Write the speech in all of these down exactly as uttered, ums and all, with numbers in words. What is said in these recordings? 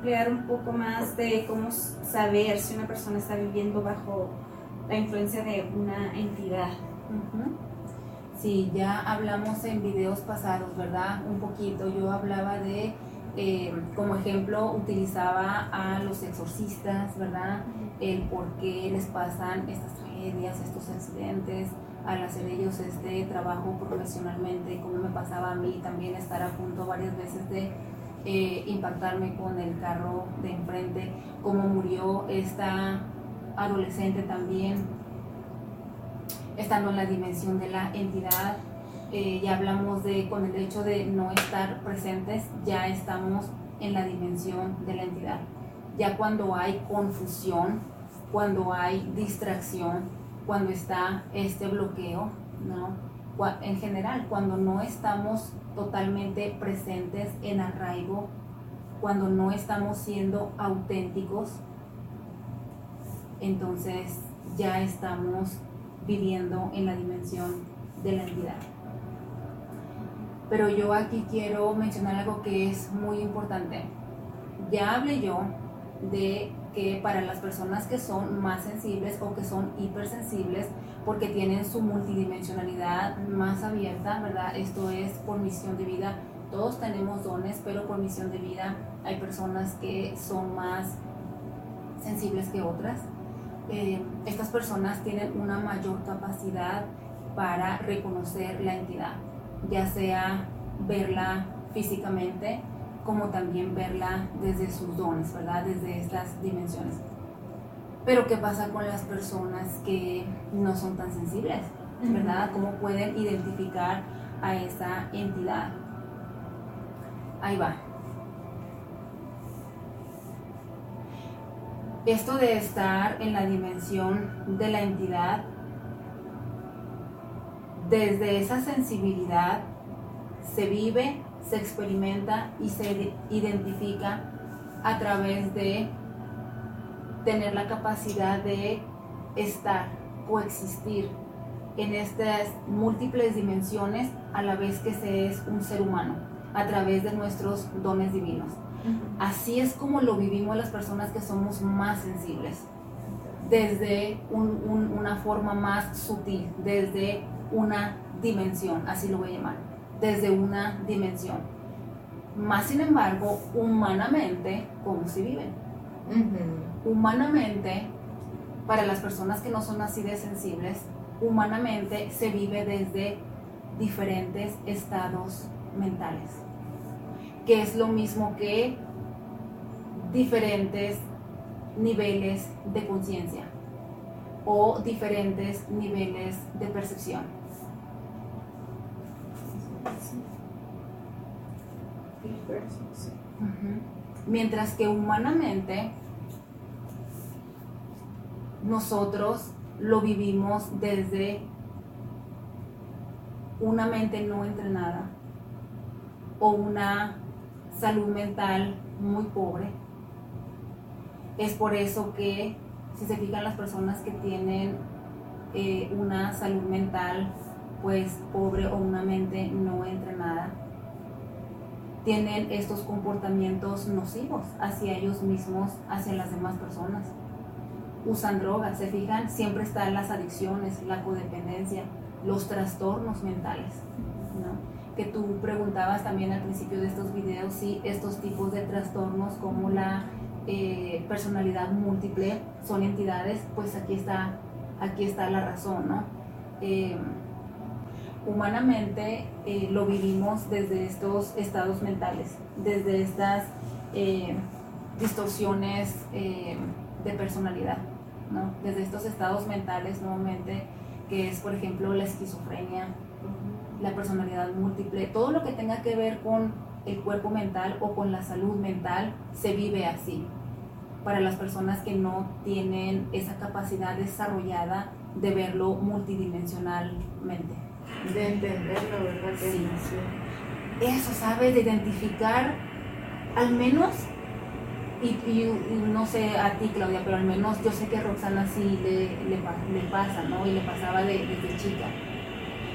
ampliar un poco más de cómo saber si una persona está viviendo bajo la influencia de una entidad. Uh-huh. Sí, ya hablamos en videos pasados, ¿verdad? Un poquito, yo hablaba de, eh, como ejemplo, utilizaba a los exorcistas, ¿verdad? El por qué les pasan estas tragedias, estos accidentes, al hacer ellos este trabajo profesionalmente, como me pasaba a mí también estar a punto varias veces de eh, impactarme con el carro de enfrente, cómo murió esta adolescente también, estando en la dimensión de la entidad. Eh, ya hablamos de, con el hecho de no estar presentes, ya estamos en la dimensión de la entidad. Ya cuando hay confusión, cuando hay distracción, cuando está este bloqueo, ¿no? En general, cuando no estamos totalmente presentes en arraigo, cuando no estamos siendo auténticos, entonces ya estamos viviendo en la dimensión de la entidad. Pero yo aquí quiero mencionar algo que es muy importante. Ya hablé yo de que para las personas que son más sensibles o que son hipersensibles, porque tienen su multidimensionalidad más abierta, ¿verdad? Esto es por misión de vida. Todos tenemos dones, pero por misión de vida hay personas que son más sensibles que otras. Eh, estas personas tienen una mayor capacidad para reconocer la entidad, ya sea verla físicamente, como también verla desde sus dones, ¿verdad? Desde estas dimensiones. Pero ¿qué pasa con las personas que no son tan sensibles, ¿verdad? ¿Cómo pueden identificar a esa entidad? Ahí va. Esto de estar en la dimensión de la entidad, desde esa sensibilidad se vive, se experimenta y se identifica a través de tener la capacidad de estar, coexistir en estas múltiples dimensiones a la vez que se es un ser humano, a través de nuestros dones divinos. Así es como lo vivimos las personas que somos más sensibles, desde un, un, una forma más sutil, desde una dimensión, así lo voy a llamar, desde una dimensión. Más sin embargo, humanamente, ¿cómo se viven? Uh-huh. Humanamente, para las personas que no son así de sensibles, humanamente se vive desde diferentes estados mentales, que es lo mismo que diferentes niveles de conciencia o diferentes niveles de percepción. Uh-huh. Mientras que humanamente nosotros lo vivimos desde una mente no entrenada o una salud mental muy pobre. Es por eso que, si se fijan, las personas que tienen eh, una salud mental pues pobre o una mente no entrenada, tienen estos comportamientos nocivos hacia ellos mismos, hacia las demás personas. Usan drogas, se fijan, siempre están las adicciones, la codependencia, los trastornos mentales, ¿no? Que tú preguntabas también al principio de estos videos si estos tipos de trastornos como la eh, personalidad múltiple son entidades, pues aquí está, aquí está la razón, ¿no? Eh, humanamente eh, lo vivimos desde estos estados mentales, desde estas eh, distorsiones eh, de personalidad, ¿no? Desde estos estados mentales nuevamente, que es por ejemplo la esquizofrenia, la personalidad múltiple, todo lo que tenga que ver con el cuerpo mental o con la salud mental se vive así, para las personas que no tienen esa capacidad desarrollada de verlo multidimensionalmente. De entenderlo, ¿verdad? Sí. Eso, ¿sabes? De identificar al menos, y, y, y no sé a ti, Claudia, pero al menos yo sé que a Roxana sí le, le, le pasa, ¿no? Y le pasaba de, desde chica.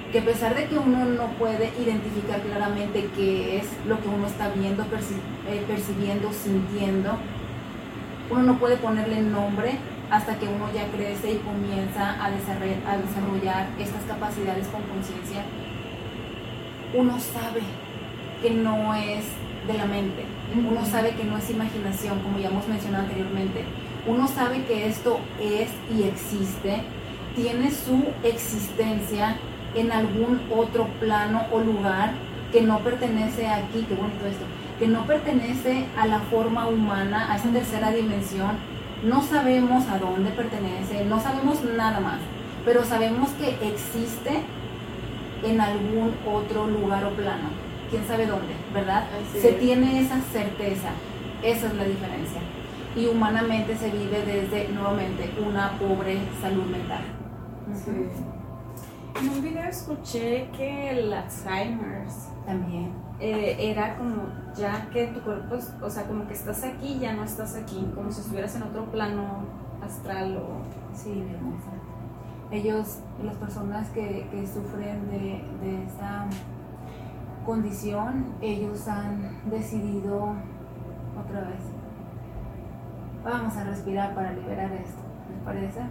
que a pesar de que uno no puede identificar claramente qué es lo que uno está viendo, perci- eh, percibiendo, sintiendo, uno no puede ponerle nombre hasta que uno ya crece y comienza a desarrollar, a desarrollar estas capacidades con conciencia. Uno sabe que no es de la mente, uno sabe que no es imaginación, como ya hemos mencionado anteriormente. Uno sabe que esto es y existe, tiene su existencia en algún otro plano o lugar que no pertenece aquí, qué bonito esto, que no pertenece a la forma humana, a esa tercera dimensión. No sabemos a dónde pertenece, no sabemos nada más, pero sabemos que existe en algún otro lugar o plano, quién sabe dónde, ¿verdad? Así Se es. tiene esa certeza, esa es la diferencia. Y humanamente se vive desde, nuevamente, una pobre salud mental. Sí. En un video escuché que el Alzheimer's También. eh, era como ya que tu cuerpo, es- o sea, como que estás aquí, ya no estás aquí, como si estuvieras en otro plano astral o... Sí, mi hermosa. Ellos, las personas que, que sufren de, de esa condición, ellos han decidido, otra vez, vamos a respirar para liberar esto, ¿les parece?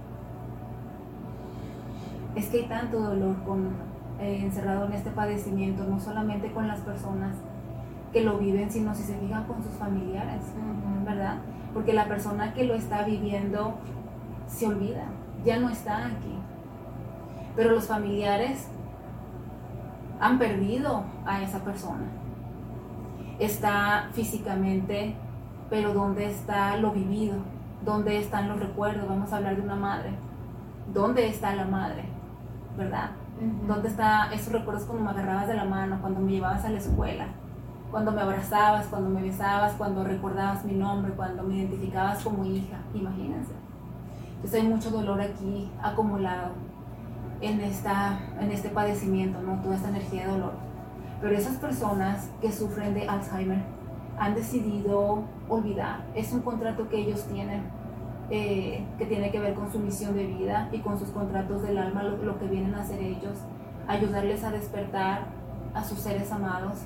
Es que hay tanto dolor con, eh, encerrado en este padecimiento, no solamente con las personas que lo viven, sino si se fijan con sus familiares, ¿verdad? Porque la persona que lo está viviendo se olvida, ya no está aquí. Pero los familiares han perdido a esa persona. Está físicamente, pero ¿dónde está lo vivido? ¿Dónde están los recuerdos? Vamos a hablar de una madre. ¿Dónde está la madre? ¿Verdad? ¿Dónde están esos recuerdos cuando me agarrabas de la mano, cuando me llevabas a la escuela? Cuando me abrazabas, cuando me besabas, cuando recordabas mi nombre, cuando me identificabas como hija. Imagínense. Entonces hay mucho dolor aquí acumulado en, esta, en este padecimiento, ¿no? Toda esta energía de dolor. Pero esas personas que sufren de Alzheimer han decidido olvidar. Es un contrato que ellos tienen, eh, que tiene que ver con su misión de vida y con sus contratos del alma, lo, lo que vienen a hacer ellos, ayudarles a despertar a sus seres amados,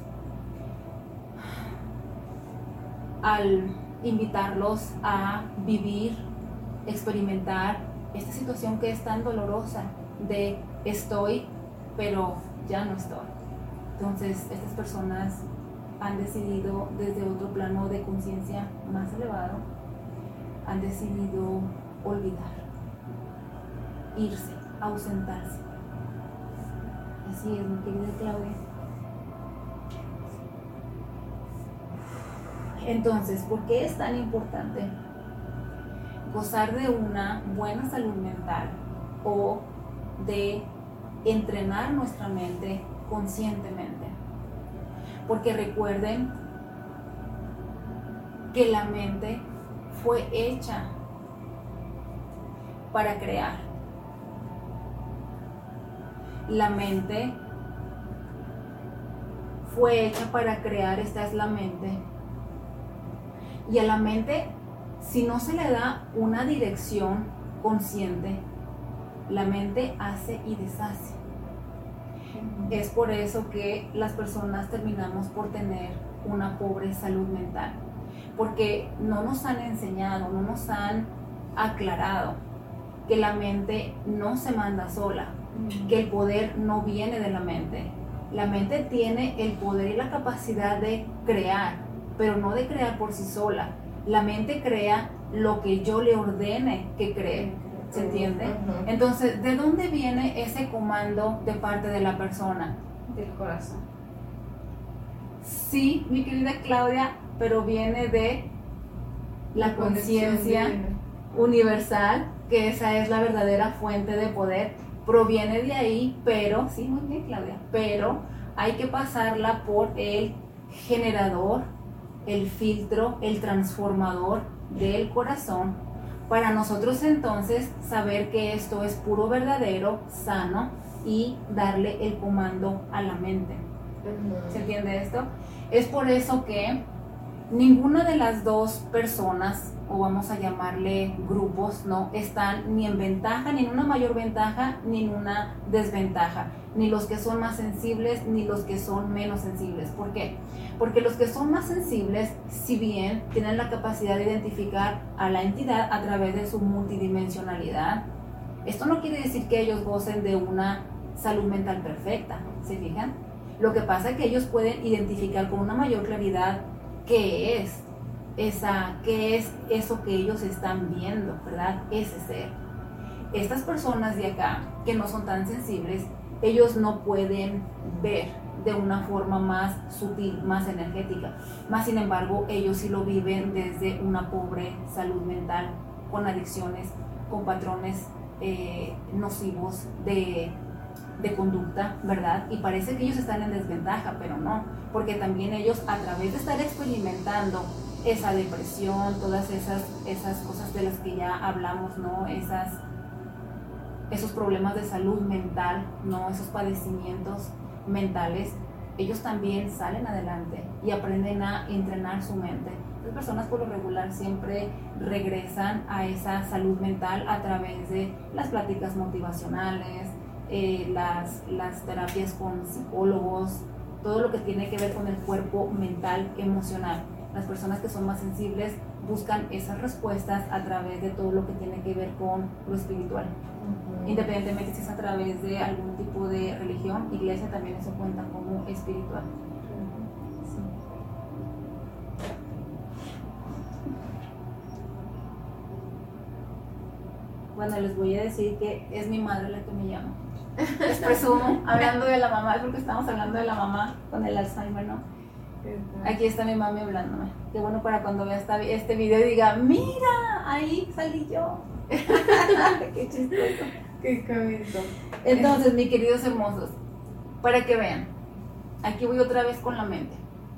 al invitarlos a vivir, experimentar esta situación que es tan dolorosa de estoy, pero ya no estoy. Entonces, estas personas han decidido desde otro plano de conciencia más elevado, han decidido olvidar, irse, ausentarse. Así es, mi querida Claudia. Entonces, ¿por qué es tan importante gozar de una buena salud mental o de entrenar nuestra mente conscientemente? Porque recuerden que la mente fue hecha para crear. La mente fue hecha para crear, esta es la mente. Y a la mente, si no se le da una dirección consciente, la mente hace y deshace. Es por eso que las personas terminamos por tener una pobre salud mental, porque no nos han enseñado, no nos han aclarado que la mente no se manda sola, que el poder no viene de la mente. La mente tiene el poder y la capacidad de crear, pero no de crear por sí sola. La mente crea lo que yo le ordene que cree. ¿Se entiende? Ujú. Entonces, ¿de dónde viene ese comando de parte de la persona? del corazón. Sí, mi querida Claudia, pero viene de la conciencia Conexión divina. universal, que esa es la verdadera fuente de poder. Proviene de ahí, pero, sí, muy bien, Claudia, pero hay que pasarla por el generador, el filtro, el transformador del corazón, para nosotros entonces saber que esto es puro, verdadero, sano, y darle el comando a la mente. Ujú. ¿Se entiende esto? Es por eso que ninguna de las dos personas o vamos a llamarle grupos, no están ni en ventaja, ni en una mayor ventaja, ni en una desventaja, ni los que son más sensibles, ni los que son menos sensibles. ¿Por qué? Porque los que son más sensibles, si bien tienen la capacidad de identificar a la entidad a través de su multidimensionalidad, esto no quiere decir que ellos gocen de una salud mental perfecta, ¿se fijan? Lo que pasa es que ellos pueden identificar con una mayor claridad qué es esa, qué es eso que ellos están viendo, ¿verdad? Ese ser. Estas personas de acá, que no son tan sensibles, ellos no pueden ver de una forma más sutil, más energética. Más sin embargo, ellos sí lo viven desde una pobre salud mental, con adicciones, con patrones eh, nocivos de, de conducta, ¿verdad? Y parece que ellos están en desventaja, pero no, porque también ellos, a través de estar experimentando esa depresión, todas esas, esas cosas de las que ya hablamos, ¿no? Esas, esos problemas de salud mental, ¿no? Esos padecimientos mentales, ellos también salen adelante y aprenden a entrenar su mente. Las personas por lo regular siempre regresan a esa salud mental a través de las pláticas motivacionales, eh, las, las terapias con psicólogos, todo lo que tiene que ver con el cuerpo mental, emocional. Las personas que son más sensibles buscan esas respuestas a través de todo lo que tiene que ver con lo espiritual. Uh-huh. Independientemente si es a través de algún tipo de religión, iglesia, también eso cuenta como espiritual. Uh-huh. Sí. Bueno, les voy a decir que es mi madre la que me llama. Les presumo, hablando de la mamá, porque estamos hablando de la mamá con el Alzheimer, ¿no? Aquí está mi mami hablándome. Qué bueno para cuando vea esta, este video y diga, mira, ahí salí yo. Qué chistoso. Qué cabeza. Entonces, mis queridos hermosos, para que vean, aquí voy otra vez con la mente.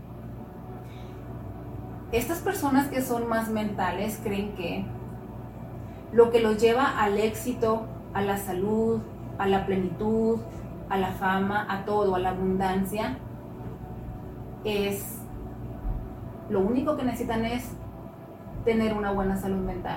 Estas personas que son más mentales creen que lo que los lleva al éxito, a la salud, a la plenitud, a la fama, a todo, a la abundancia, es lo único que necesitan es tener una buena salud mental.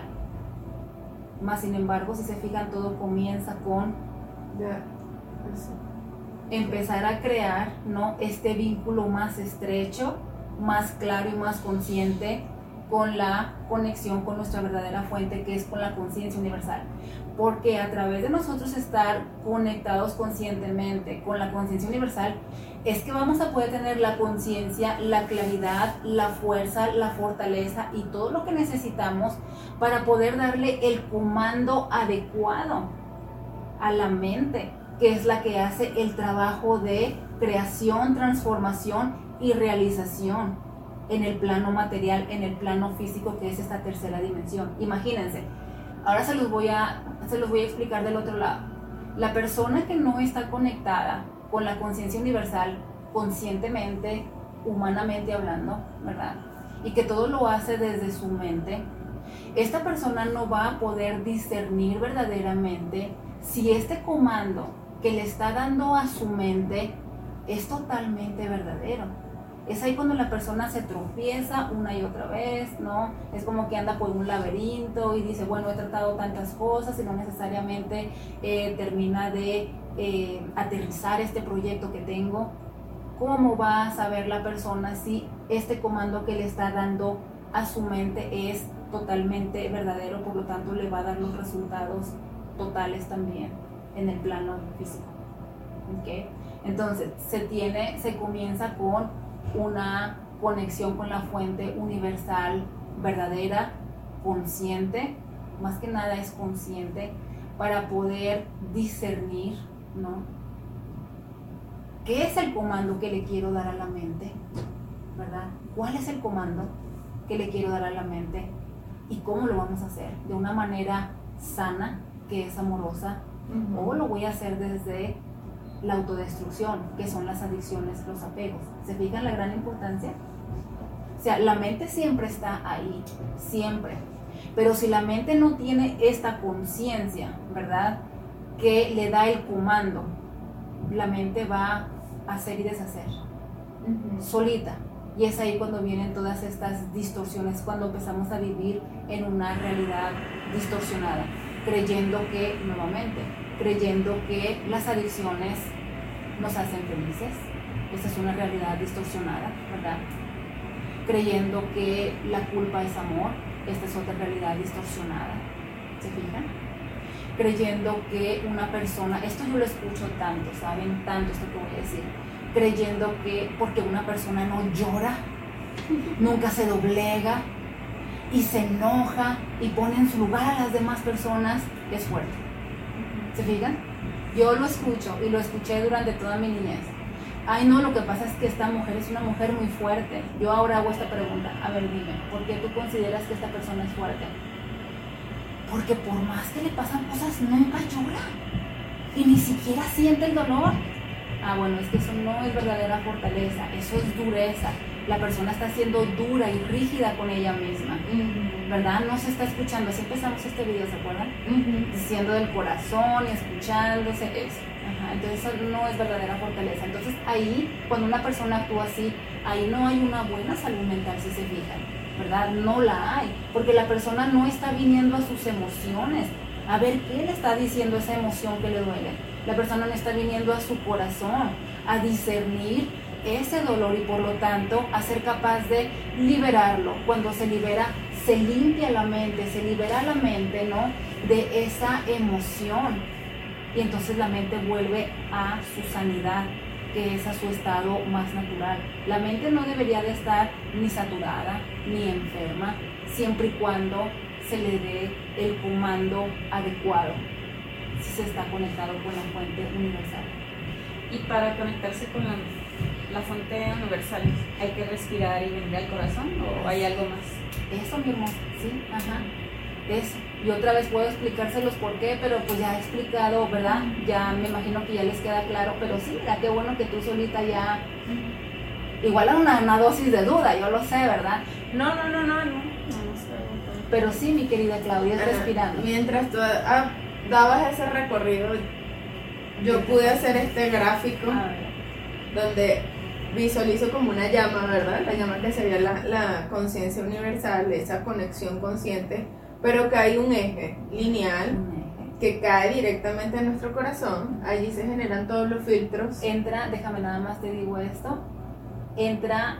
Más sin embargo, si se fijan, todo comienza con ya, eso. empezar a crear, ¿no?, este vínculo más estrecho, más claro y más consciente con la conexión con nuestra verdadera fuente, que es con la conciencia universal. Porque a través de nosotros estar conectados conscientemente con la conciencia universal, es que vamos a poder tener la conciencia, la claridad, la fuerza, la fortaleza y todo lo que necesitamos para poder darle el comando adecuado a la mente, que es la que hace el trabajo de creación, transformación y realización en el plano material, en el plano físico, que es esta tercera dimensión. Imagínense, ahora se los voy a, se los voy a explicar del otro lado. La persona que no está conectada con la conciencia universal, conscientemente, humanamente hablando, ¿verdad?, y que todo lo hace desde su mente, esta persona no va a poder discernir verdaderamente si este comando que le está dando a su mente es totalmente verdadero. Es ahí cuando la persona se tropieza una y otra vez, ¿no? Es como que anda por un laberinto y dice, bueno, he tratado tantas cosas y no necesariamente eh, termina de eh, aterrizar este proyecto que tengo. ¿Cómo va a saber la persona si este comando que le está dando a su mente es totalmente verdadero? Por lo tanto, le va a dar los resultados totales también en el plano físico. ¿Okay? Entonces, se tiene, se comienza con una conexión con la fuente universal verdadera, consciente, más que nada es consciente, para poder discernir, ¿no?, ¿qué es el comando que le quiero dar a la mente? ¿Verdad? ¿Cuál es el comando que le quiero dar a la mente? ¿Y cómo lo vamos a hacer? ¿De una manera sana, que es amorosa? Uh-huh. ¿O lo voy a hacer desde la autodestrucción, que son las adicciones, los apegos? ¿Se fijan la gran importancia? O sea, la mente siempre está ahí, siempre. Pero si la mente no tiene esta conciencia, ¿verdad?, que le da el comando, la mente va a hacer y deshacer, uh-huh, solita, Y es ahí cuando vienen todas estas distorsiones, cuando empezamos a vivir en una realidad distorsionada, creyendo que, nuevamente, creyendo que las adicciones nos hacen felices. Esa es una realidad distorsionada, ¿verdad? Creyendo que la culpa es amor. Esta es otra realidad distorsionada. ¿Se fijan? Creyendo que una persona, esto yo lo escucho tanto, ¿saben? Tanto esto que voy a decir. Creyendo que porque una persona no llora, nunca se doblega y se enoja y pone en su lugar a las demás personas, es fuerte. ¿Se fijan? Yo lo escucho y lo escuché durante toda mi niñez. Ay, no, lo que pasa es que esta mujer es una mujer muy fuerte. Yo ahora hago esta pregunta. A ver, dime, ¿por qué tú consideras que esta persona es fuerte? Porque por más que le pasan cosas, nunca llora. Y ni siquiera siente el dolor. Ah, bueno, es que eso no es verdadera fortaleza. Eso es dureza. La persona está siendo dura y rígida con ella misma. Uh-huh. ¿Verdad? No se está escuchando. Así empezamos este video, ¿se acuerdan? Uh-huh. Diciendo del corazón y escuchándose eso. Ajá, entonces eso no es verdadera fortaleza. Entonces ahí, cuando una persona actúa así, ahí no hay una buena salud mental, si se fijan, ¿verdad? No la hay, porque la persona no está viniendo a sus emociones, a ver qué le está diciendo esa emoción que le duele. La persona no está viniendo a su corazón, a discernir ese dolor y por lo tanto a ser capaz de liberarlo. Cuando se libera, se limpia la mente, se libera la mente, ¿no?, de esa emoción. Y entonces la mente vuelve a su sanidad, que es a su estado más natural. La mente no debería de estar ni saturada, ni enferma, siempre y cuando se le dé el comando adecuado, si se está conectado con la fuente universal. Y para conectarse con la, la fuente universal, ¿hay que respirar y venir al corazón o hay algo más? Eso, mi hermosa, sí, ajá. Eso. Y otra vez puedo explicárselos por qué, pero pues ya he explicado, ¿verdad? Ya me imagino que ya les queda claro, pero sí, mira, qué bueno que tú solita ya... Igual a una, una dosis de duda, yo lo sé, ¿verdad? No, no, no, no, no. no pero sí, mi querida Claudia, Ajá. respirando. Mientras tú ah, dabas ese recorrido, yo pude hacer este gráfico donde visualizo como una llama, ¿verdad? La llama que sería la, la conciencia universal, esa conexión consciente, pero que hay un eje lineal que cae directamente en nuestro corazón. Allí se generan todos los filtros. Entra, déjame nada más te digo esto, entra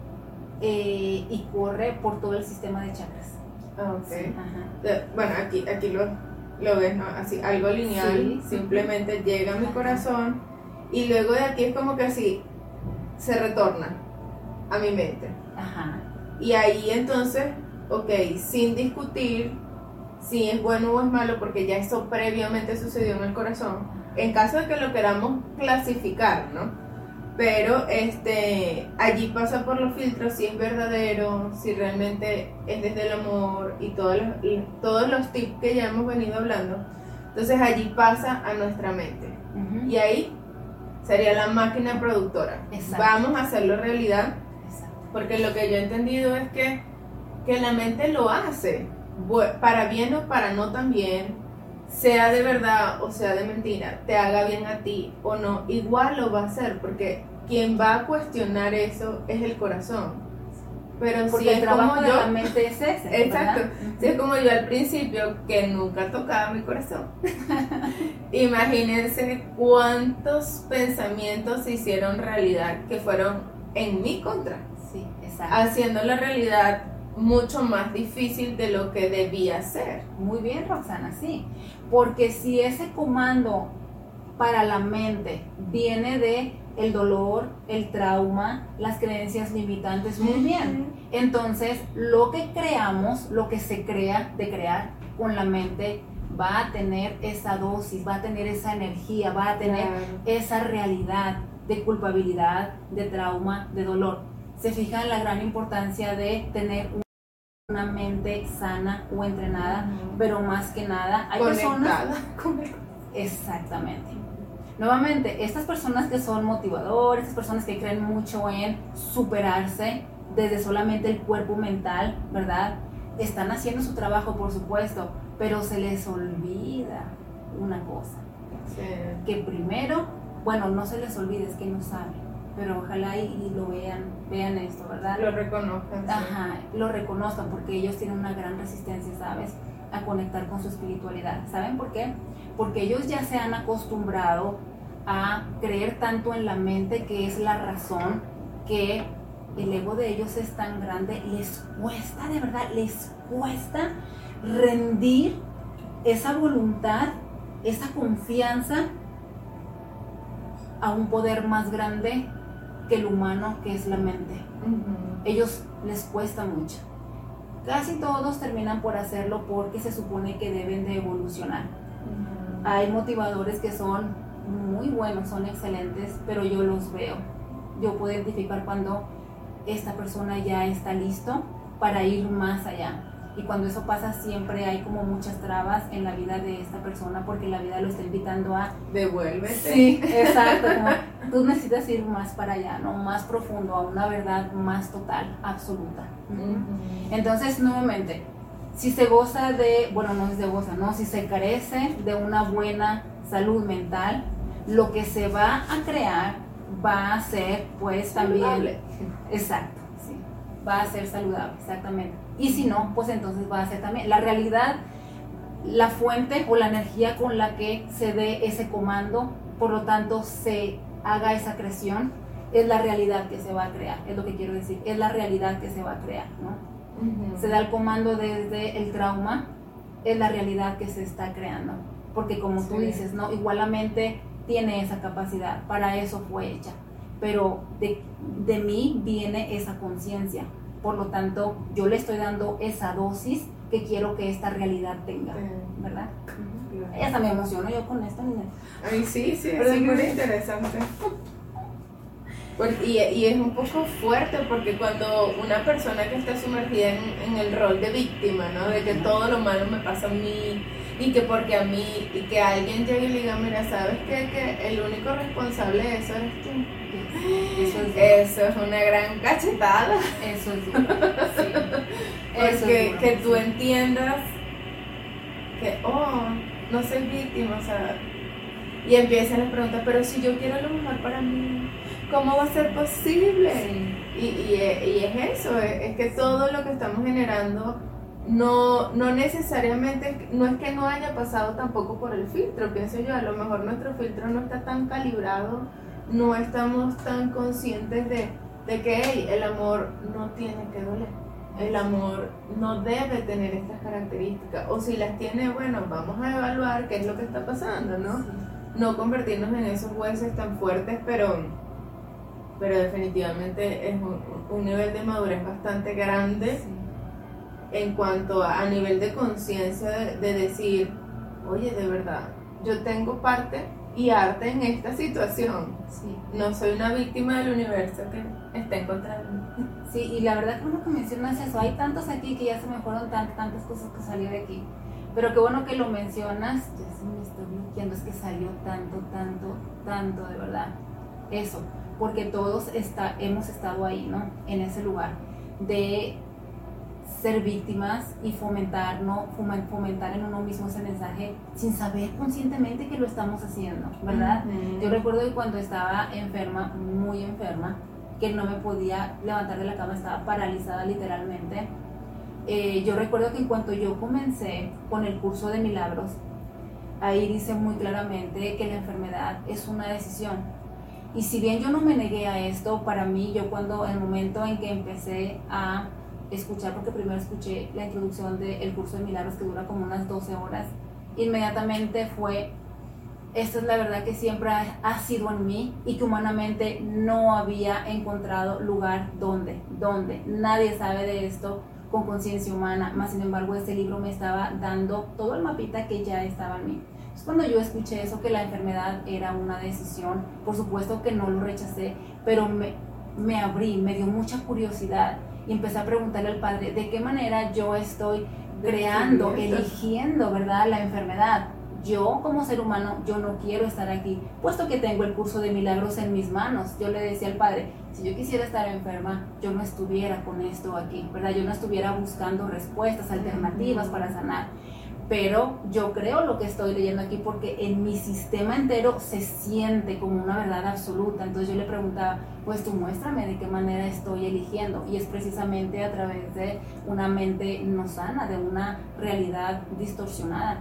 eh, y corre por todo el sistema de chakras. Ok. Sí, ajá. De, bueno, aquí, aquí lo, lo ves, ¿no? Así, algo lineal, Sí. simplemente llega a mi corazón y luego de aquí es como que así se retorna a mi mente. Ajá. Y ahí entonces, ok, sin discutir si es bueno o es malo, porque ya eso previamente sucedió en el corazón, en caso de que lo queramos clasificar, ¿no? Pero este, allí pasa por los filtros si es verdadero, si realmente es desde el amor y todos los, y todos los tips que ya hemos venido hablando. Entonces allí pasa a nuestra mente. Uh-huh. Y ahí sería la máquina productora. Exacto. Vamos a hacerlo realidad. Exacto. Porque lo que yo he entendido es que, que la mente lo hace, para bien o para no tan bien, sea de verdad o sea de mentira, te haga bien a ti o no, igual lo va a hacer, porque quien va a cuestionar eso es el corazón. Pero porque si el es trabajo como de yo, la mente es ese, exacto, ¿verdad? si es como yo al principio, que nunca tocaba mi corazón. Imagínense cuántos pensamientos se hicieron realidad que fueron en mi contra. Sí, exacto. Haciendo la realidad mucho más difícil de lo que debía ser. Muy bien, Roxana, sí. Porque si ese comando para la mente viene de el dolor, el trauma, las creencias limitantes, muy bien. Entonces, lo que creamos, lo que se crea de crear con la mente, va a tener esa dosis, va a tener esa energía, va a tener Claro. esa realidad de culpabilidad, de trauma, de dolor. Se fija en la gran importancia de tener una mente sana o entrenada, Uh-huh. pero más que nada hay Conectada personas... con el... Exactamente. Nuevamente, estas personas que son motivadores, estas personas que creen mucho en superarse desde solamente el cuerpo mental, ¿verdad? Están haciendo su trabajo, por supuesto, pero se les olvida una cosa. Sí. Que primero, bueno, no se les olvide, es que no saben. pero ojalá y, y lo vean, vean esto, ¿verdad? Lo reconozcan. Sí. Ajá, lo reconozcan porque ellos tienen una gran resistencia, ¿sabes? A conectar con su espiritualidad. ¿Saben por qué? Porque ellos ya se han acostumbrado a creer tanto en la mente, que es la razón, que el ego de ellos es tan grande, les cuesta, de verdad, les cuesta rendir esa voluntad, esa confianza a un poder más grande que el humano, que es la mente. Uh-huh. Ellos les cuesta mucho. Casi todos terminan por hacerlo porque se supone que deben de evolucionar. Uh-huh. Hay motivadores que son muy buenos, son excelentes, pero yo los veo. Yo puedo identificar cuando esta persona ya está listo para ir más allá. Y cuando eso pasa, siempre hay como muchas trabas en la vida de esta persona, porque la vida lo está invitando a... Devuélvete. Sí, exacto. Como, tú necesitas ir más para allá, ¿no? Más profundo, a una verdad más total, absoluta. Uh-huh. Entonces, nuevamente, si se goza de... Bueno, no es de goza, ¿no? Si se carece de una buena salud mental, lo que se va a crear va a ser, pues, saludable. También... Exacto, sí. Va a ser saludable, exactamente. Y si no, pues entonces va a ser también la realidad, la fuente o la energía con la que se dé ese comando, por lo tanto se haga esa creación, es la realidad que se va a crear, es lo que quiero decir, es la realidad que se va a crear, ¿no? Uh-huh. Se da el comando desde el trauma, es la realidad que se está creando, porque como sí. Tú dices, ¿no? Igual la mente tiene esa capacidad, para eso fue hecha, pero de, de mí viene esa conciencia. Por lo tanto, yo le estoy dando esa dosis que quiero que esta realidad tenga, ¿verdad? Uh-huh. Hasta me emociono yo con esto. Ay, sí, sí, es muy interesante. Y, y es un poco fuerte porque cuando una persona que está sumergida en, en el rol de víctima, ¿no? De que todo lo malo me pasa a mí y que porque a mí, y que alguien llegue y le diga, mira, ¿sabes qué? Que el único responsable de eso eres tú. Eso es, eso es una gran cachetada. Eso es duro, sí. Porque Eso es duro, que tú sí. entiendas que, oh, no soy víctima, o sea, y empiezan las preguntas, pero si yo quiero lo mejor para mí, ¿cómo va a ser posible? Sí. Y, y, y es eso, es, es que todo lo que estamos generando no, no necesariamente, no es que no haya pasado tampoco por el filtro, pienso yo, a lo mejor nuestro filtro no está tan calibrado, no estamos tan conscientes de, de que hey, el amor no tiene que doler, el amor no debe tener estas características, o si las tiene, bueno, vamos a evaluar qué es lo que está pasando, ¿no? Sí. No convertirnos en esos jueces tan fuertes, pero, pero definitivamente es un, un nivel de madurez bastante grande. Sí. En cuanto a, a nivel de conciencia de, de decir, oye, de verdad, yo tengo parte y arte en esta situación. Sí. No soy una víctima del universo que está en contra de mí. Sí, y la verdad que uno que mencionas eso, hay tantos aquí que ya se me fueron tan, tantas cosas que salió de aquí. Pero qué bueno que lo mencionas, ya se me está bloqueando, es que salió tanto, tanto, tanto, de verdad. Eso, porque todos está, hemos estado ahí, ¿no? En ese lugar de ser víctimas y fomentar, ¿no? fomentar en uno mismo ese mensaje sin saber conscientemente que lo estamos haciendo, ¿verdad? Uh-huh. Yo recuerdo que cuando estaba enferma, muy enferma, que no me podía levantar de la cama, estaba paralizada literalmente. Eh, yo recuerdo que en cuanto yo comencé con el curso de milagros, ahí dice muy claramente que la enfermedad es una decisión. Y si bien yo no me negué a esto, para mí, yo cuando, en el momento en que empecé a escuchar, porque primero escuché la introducción del curso de milagros que dura como unas doce horas, inmediatamente fue, esta es la verdad que siempre ha, ha sido en mí y que humanamente no había encontrado lugar donde, donde, nadie sabe de esto con conciencia humana, más sin embargo este libro me estaba dando todo el mapita que ya estaba en mí. Entonces, cuando yo escuché eso, que la enfermedad era una decisión, por supuesto que no lo rechacé, pero me, me abrí, me dio mucha curiosidad. Y empecé a preguntarle al Padre, ¿de qué manera yo estoy creando, eligiendo, ¿verdad?, la enfermedad? Yo, como ser humano, yo no quiero estar aquí, puesto que tengo el curso de milagros en mis manos. Yo le decía al Padre, si yo quisiera estar enferma, yo no estuviera con esto aquí, ¿verdad? Yo no estuviera buscando respuestas, alternativas para sanar. pero yo creo lo que estoy leyendo aquí porque en mi sistema entero se siente como una verdad absoluta. Entonces yo le preguntaba, pues tú muéstrame de qué manera estoy eligiendo, y es precisamente a través de una mente no sana, de una realidad distorsionada.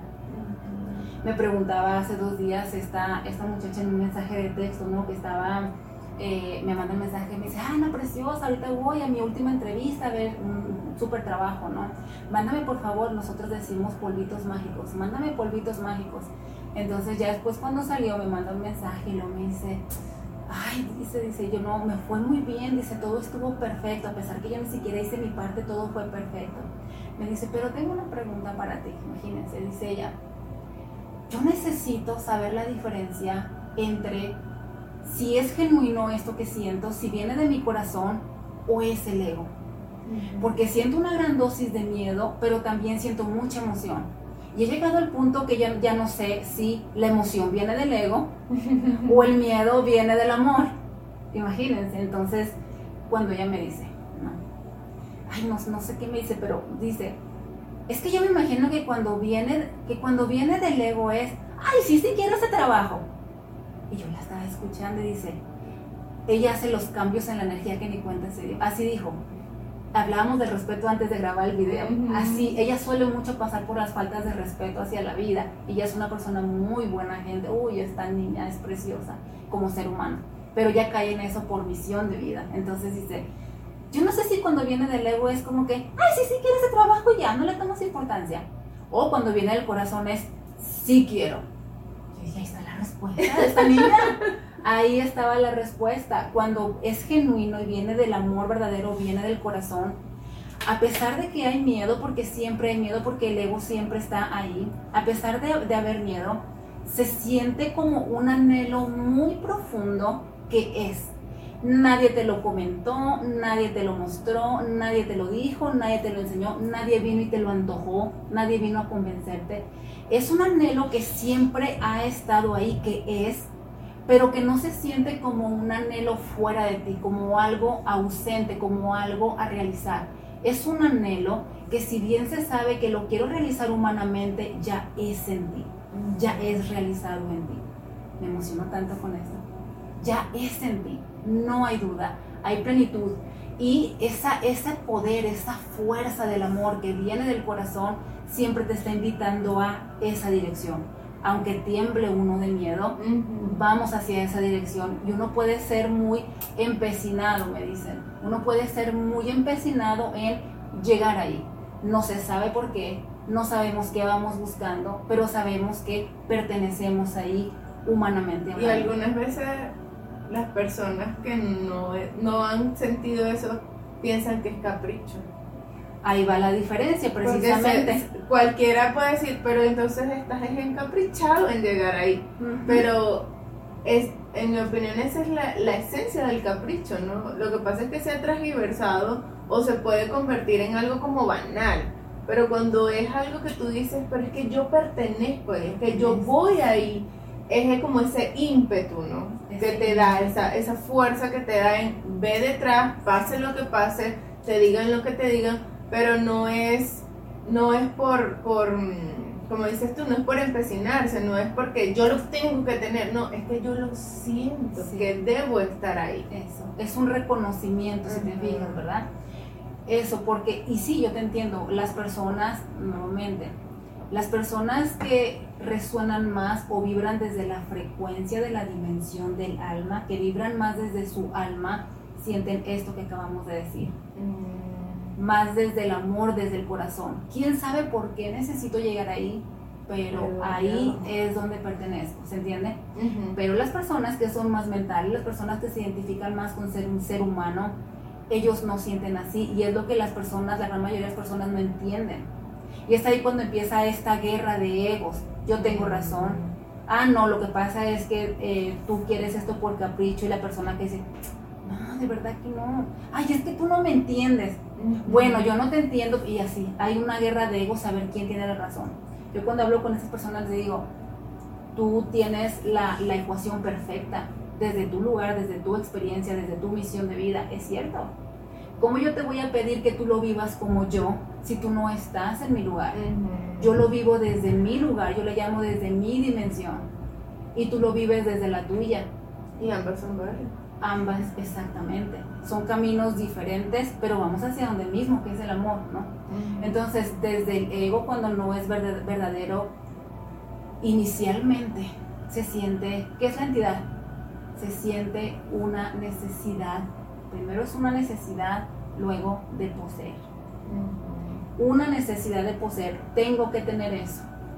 Me preguntaba hace dos días esta, esta muchacha en un mensaje de texto, ¿no? Que estaba, eh, me manda un mensaje y me dice, Ana, preciosa, ahorita voy a mi última entrevista a ver un súper trabajo, ¿no? Mándame por favor, nosotros decimos polvitos mágicos, mándame polvitos mágicos. Entonces ya después cuando salió me manda un mensaje y luego me dice, ay, dice, dice, yo no, me fue muy bien, dice, todo estuvo perfecto, a pesar que yo ni siquiera hice mi parte, todo fue perfecto. Me dice, pero tengo una pregunta para ti, imagínense, dice ella, yo necesito saber la diferencia entre si es genuino esto que siento, si viene de mi corazón o es el ego. Porque siento una gran dosis de miedo, pero también siento mucha emoción. Y he llegado al punto que ya, ya no sé si la emoción viene del ego o el miedo viene del amor. Imagínense, entonces, cuando ella me dice, no, ay, no, no sé qué me dice, pero dice, es que yo me imagino que cuando viene, que cuando viene del ego es, ay, sí, sí quiero ese trabajo. Y yo la estaba escuchando y dice, ella hace los cambios en la energía que ni cuenta se dio. Así dijo, hablábamos del respeto antes de grabar el video. Uh-huh. Así, ella suele mucho pasar por las faltas de respeto hacia la vida. Ella es una persona muy buena gente. Uy, esta niña es preciosa como ser humano. Pero ya cae en eso por misión de vida. Entonces dice, yo no sé si cuando viene del ego es como que, ay, sí, sí quiero ese trabajo y ya, no le tomas importancia. O cuando viene del corazón es, sí quiero. Yo dije, ahí está la respuesta de esta niña. Ahí estaba la respuesta. Cuando es genuino y viene del amor verdadero, viene del corazón, a pesar de que hay miedo, porque siempre hay miedo, porque el ego siempre está ahí, a pesar de, de haber miedo, se siente como un anhelo muy profundo que es. Nadie te lo comentó, nadie te lo mostró, nadie te lo dijo, nadie te lo enseñó, nadie vino y te lo antojó, nadie vino a convencerte. Es un anhelo que siempre ha estado ahí, que es, pero que no se siente como un anhelo fuera de ti, como algo ausente, como algo a realizar. Es un anhelo que, si bien se sabe que lo quiero realizar humanamente, ya es en ti, ya es realizado en ti. Me emociono tanto con esto. Ya es en ti, no hay duda, hay plenitud. Y esa, ese poder, esa fuerza del amor que viene del corazón, siempre te está invitando a esa dirección. Aunque tiemble uno de miedo, uh-huh, vamos hacia esa dirección. Y uno puede ser muy empecinado, me dicen. Uno puede ser muy empecinado en llegar ahí. No se sabe por qué, no sabemos qué vamos buscando, pero sabemos que pertenecemos ahí humanamente hablando. Y algunas veces las personas que no, no han sentido eso piensan que es capricho. Ahí va la diferencia, precisamente. Se, cualquiera puede decir, pero entonces estás encaprichado en llegar ahí. Uh-huh. Pero es, en mi opinión esa es la, la esencia del capricho, ¿no? Lo que pasa es que se ha transgiversado o se puede convertir en algo como banal. Pero cuando es algo que tú dices, pero es que yo pertenezco, es que yo voy ahí, es como ese ímpetu, ¿no? Que te da, esa, esa fuerza que te da en ve detrás, pase lo que pase, te digan lo que te digan, pero no es, no es por, por, como dices tú, no es por empecinarse, no es porque yo lo tengo que tener, no, es que yo lo siento, sí, que debo estar ahí. Eso, es un reconocimiento, si uh-huh, te fijas, ¿verdad? Eso, porque, y sí, yo te entiendo, las personas, nuevamente, las personas que resuenan más o vibran desde la frecuencia de la dimensión del alma, que vibran más desde su alma, sienten esto que acabamos de decir. Mm. Más desde el amor, desde el corazón. ¿Quién sabe por qué necesito llegar ahí? Pero, pero ahí no, es donde pertenezco, ¿se entiende? Uh-huh. Pero las personas que son más mentales, las personas que se identifican más con ser un ser humano, ellos no sienten así, y es lo que las personas, la gran mayoría de las personas no entienden. Y es ahí cuando empieza esta guerra de egos. Yo tengo razón. Ah, no, lo que pasa es que eh, tú quieres esto por capricho, y la persona que dice, no, de verdad que no. Ay, es que tú no me entiendes. Uh-huh. Bueno, yo no te entiendo, y así. Hay una guerra de egos a ver quién tiene la razón. Yo cuando hablo con esas personas les digo, tú tienes la, la ecuación perfecta, desde tu lugar, desde tu experiencia, desde tu misión de vida, es cierto. ¿Cómo yo te voy a pedir que tú lo vivas como yo si tú no estás en mi lugar? Ujú. Yo lo vivo desde mi lugar, yo le llamo desde mi dimensión, y tú lo vives desde la tuya. Y ambas son válidas. Ambas, exactamente. Son caminos diferentes, pero vamos hacia donde mismo, que es el amor, ¿no? Ujú. Entonces, desde el ego, cuando no es verdad- verdadero, inicialmente se siente, ¿qué es la entidad? Se siente una necesidad. Primero es una necesidad, luego de poseer. Ujú. Una necesidad de poseer, tengo que tener eso.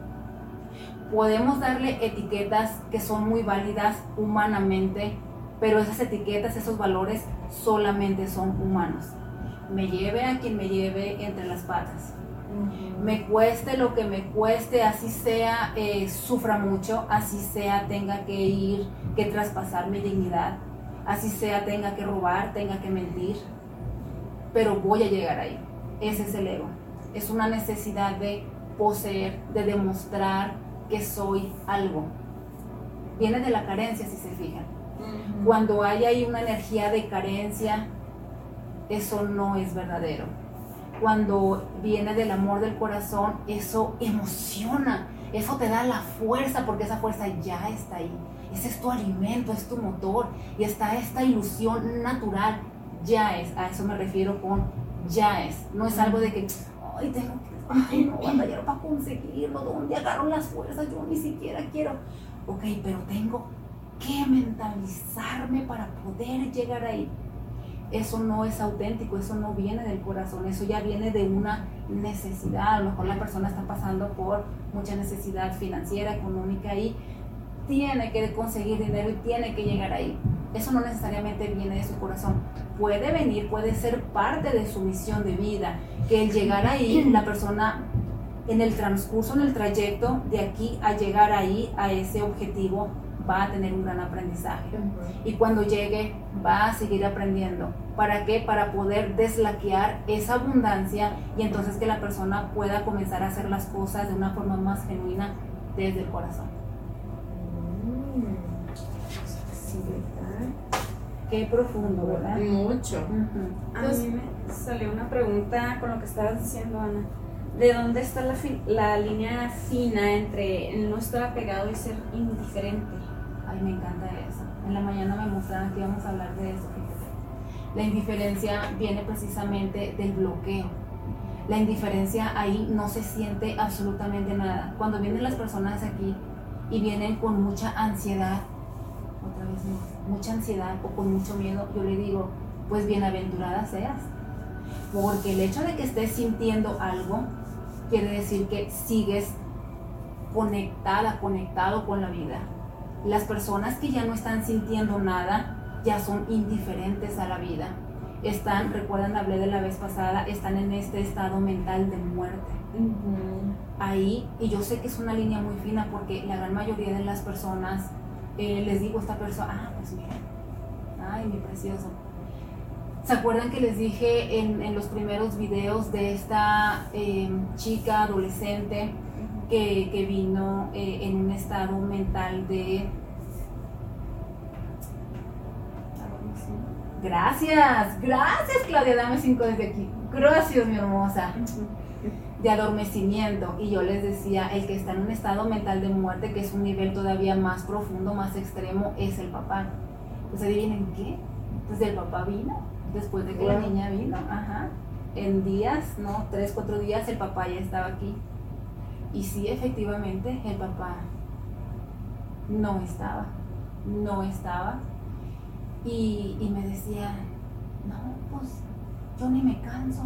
Podemos darle etiquetas que son muy válidas humanamente, pero esas etiquetas, esos valores solamente son humanos. Me lleve a quien me lleve entre las patas. Ujú. Me cueste lo que me cueste, así sea, eh, sufra mucho, así sea, tenga que ir, que traspasar mi dignidad, así sea, tenga que robar, tenga que mentir, pero voy a llegar ahí. Ese es el ego. Es una necesidad de poseer, de demostrar que soy algo. Viene de la carencia, si se fijan. Ujú. Cuando hay ahí una energía de carencia, eso no es verdadero. Cuando viene del amor del corazón, eso emociona, eso te da la fuerza, porque esa fuerza ya está ahí. Ese es tu alimento, es tu motor, y está esta ilusión natural, ya es. A eso me refiero con ya es. No es algo de que, ay, tengo que, ay, no, batallar para conseguirlo, ¿dónde agarro las fuerzas? Yo ni siquiera quiero. Ok, pero tengo que mentalizarme para poder llegar ahí. Eso no es auténtico, eso no viene del corazón, eso ya viene de una necesidad. A lo mejor la persona está pasando por mucha necesidad financiera, económica, y tiene que conseguir dinero y tiene que llegar ahí. Eso no necesariamente viene de su corazón. Puede venir, puede ser parte de su misión de vida, que el llegar ahí, la persona en el transcurso, en el trayecto de aquí a llegar ahí, a ese objetivo, va a tener un gran aprendizaje. Ujú. Y cuando llegue, va a seguir aprendiendo. ¿Para qué? Para poder deslaquear esa abundancia, y entonces que la persona pueda comenzar a hacer las cosas de una forma más genuina desde el corazón. Mm. Sí, ¿verdad? Qué profundo, ¿verdad? Mucho. Ujú. A mí me salió una pregunta con lo que estabas diciendo, Ana. ¿De dónde está la, fi- la línea fina entre el no estar apegado y ser indiferente? Ay, me encanta eso. En la mañana me mostraron que íbamos a hablar de eso, fíjate. La indiferencia viene precisamente del bloqueo. La indiferencia ahí no se siente absolutamente nada. Cuando vienen las personas aquí y vienen con mucha ansiedad, otra vez no, mucha ansiedad o con mucho miedo, yo le digo, pues bienaventurada seas. Porque el hecho de que estés sintiendo algo quiere decir que sigues conectada, conectado con la vida. Las personas que ya no están sintiendo nada ya son indiferentes a la vida. Están, recuerdan, hablé de la vez pasada, están en este estado mental de muerte. Ujú. Ahí, y yo sé que es una línea muy fina, porque la gran mayoría de las personas, eh, les digo a esta persona, ah, pues mira, ay, mi precioso. ¿Se acuerdan que les dije en, en los primeros videos de esta eh, chica adolescente que, que vino eh, en un estado mental de... Gracias, gracias Claudia, dame cinco desde aquí. Gracias, mi hermosa. De adormecimiento. Y yo les decía, el que está en un estado mental de muerte, que es un nivel todavía más profundo, más extremo, es el papá. Pues adivinen qué, pues el papá vino después de que la niña vino, ajá, en días, no, tres, cuatro días el papá ya estaba aquí. Y sí, efectivamente, el papá no estaba, no estaba. Y, y me decía, no, pues yo ni me canso.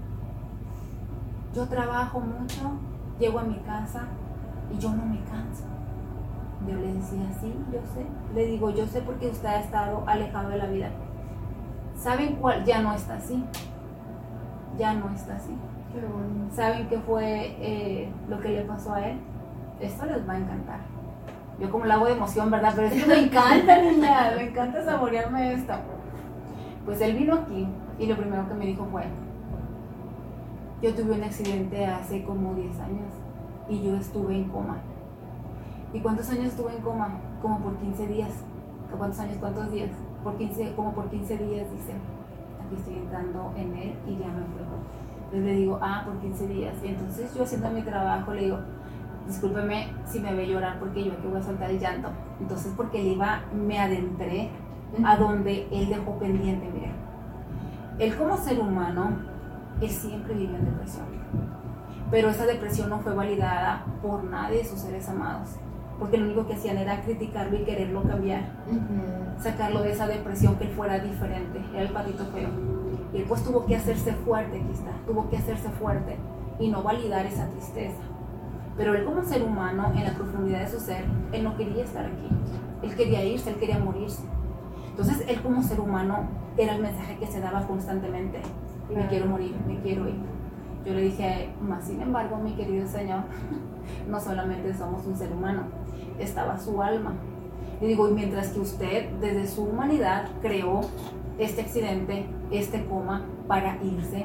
Yo trabajo mucho, llego a mi casa y yo no me canso. Yo le decía, sí, yo sé. Le digo, yo sé porque usted ha estado alejado de la vida. ¿Saben cuál? Ya no está así. Ya no está así. Qué bueno. ¿Saben qué fue eh, lo que le pasó a él? Esto les va a encantar. Yo como la hago de emoción, ¿verdad? Pero es que me encanta, niña. Me encanta saborearme esto. Pues él vino aquí y lo primero que me dijo fue, yo tuve un accidente hace como diez años y yo estuve en coma. ¿Y cuántos años estuve en coma? Como por quince días. ¿Cuántos años? ¿Cuántos días? Por quince, como por quince días, dice. que estoy entrando en él y ya me fue. Entonces le digo, ah, por quince días. Y entonces yo haciendo mi trabajo le digo, discúlpeme si me ve llorar porque yo aquí voy a soltar el llanto. Entonces porque él iba, me adentré a donde él dejó pendiente, mire. Él como ser humano, él siempre vivió en depresión. Pero esa depresión no fue validada por nadie de sus seres amados. Porque lo único que hacían era criticarlo y quererlo cambiar. Uh-huh. Sacarlo de esa depresión, que él fuera diferente. Era el patito feo. Y él pues tuvo que hacerse fuerte, aquí está. Tuvo que hacerse fuerte y no validar esa tristeza. Pero él como ser humano, en la profundidad de su ser, él no quería estar aquí. Él quería irse, él quería morirse. Entonces él como ser humano era el mensaje que se daba constantemente. Claro. Me quiero morir, me quiero ir. Yo le dije, más sin embargo, mi querido Señor, no solamente somos un ser humano, estaba su alma. Le digo, y mientras que usted desde su humanidad creó este accidente, este coma para irse,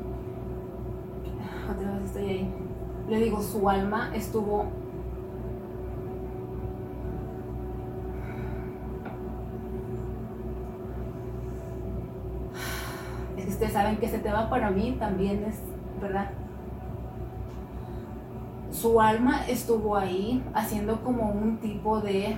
otra vez estoy ahí, le digo, su alma estuvo es que ustedes saben que ese tema para mí también es, ¿verdad? Su alma estuvo ahí haciendo como un tipo de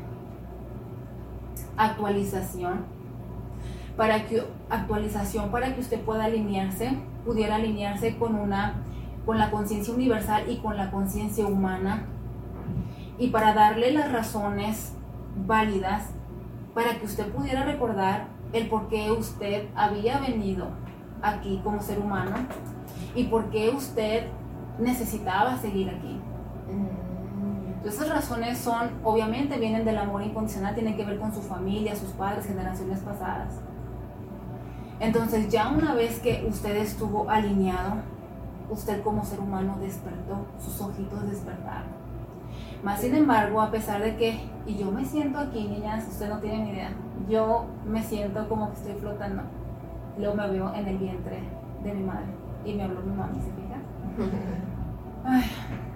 actualización para que actualización para que usted pueda alinearse, pudiera alinearse con una con la conciencia universal y con la conciencia humana, y para darle las razones válidas para que usted pudiera recordar el por qué usted había venido aquí como ser humano y por qué usted necesitaba seguir aquí. Entonces, esas razones son, obviamente vienen del amor incondicional, tienen que ver con su familia, sus padres, generaciones pasadas. Entonces, ya una vez que usted estuvo alineado, usted como ser humano despertó, sus ojitos despertaron. Más sin embargo, a pesar de que, y yo me siento aquí, niñas, usted no tiene ni idea, yo me siento como que estoy flotando. Luego me veo en el vientre de mi madre y me habló mi mami, ¿se fija? Ay.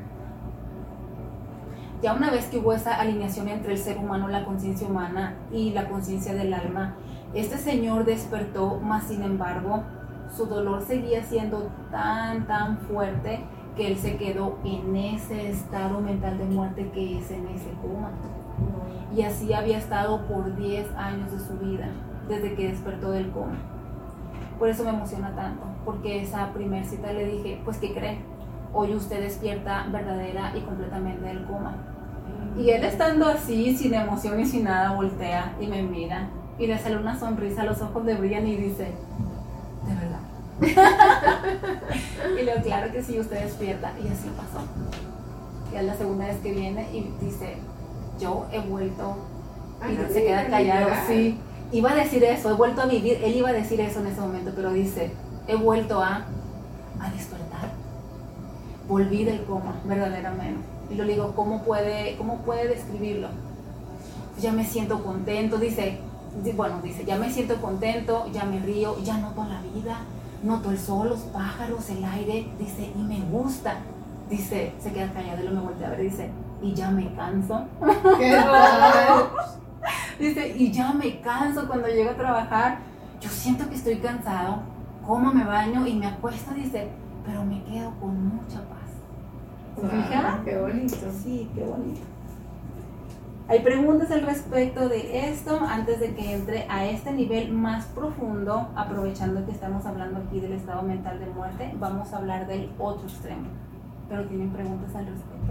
Ya una vez que hubo esa alineación entre el ser humano, la conciencia humana y la conciencia del alma, este señor despertó, más sin embargo, su dolor seguía siendo tan, tan fuerte que él se quedó en ese estado mental de muerte que es en ese coma. Y así había estado por diez años de su vida, desde que despertó del coma. Por eso me emociona tanto, porque esa primer cita le dije, pues ¿qué cree? Hoy usted despierta verdadera y completamente del coma. Y él estando así, sin emoción y sin nada, voltea y me mira y le sale una sonrisa, los ojos le brillan y dice, ¿de verdad? Y le digo, claro que sí, usted despierta. Y así pasó. Y es la segunda vez que viene y dice, yo he vuelto. Y Ay, se queda callado, sí. Iba a decir eso, he vuelto a vivir, él iba a decir eso en ese momento, pero dice, he vuelto a, a despertar. Volví del coma, verdaderamente. Y yo le digo, ¿cómo puede, cómo puede describirlo? Pues ya me siento contento, dice, bueno, dice, ya me siento contento, ya me río, ya noto la vida, noto el sol, los pájaros, el aire, dice, y me gusta. Dice, se queda callado y luego me voltea a ver, dice, y ya me canso. ¡Qué raro! Dice, y ya me canso cuando llego a trabajar, yo siento que estoy cansado, como me baño y me acuesto, dice, pero me quedo con mucha paz. ¿Se wow, fija? Qué bonito. Sí, qué bonito. Hay preguntas al respecto de esto antes de que entre a este nivel más profundo, aprovechando que estamos hablando aquí del estado mental de muerte, vamos a hablar del otro extremo. ¿Pero tienen preguntas al respecto?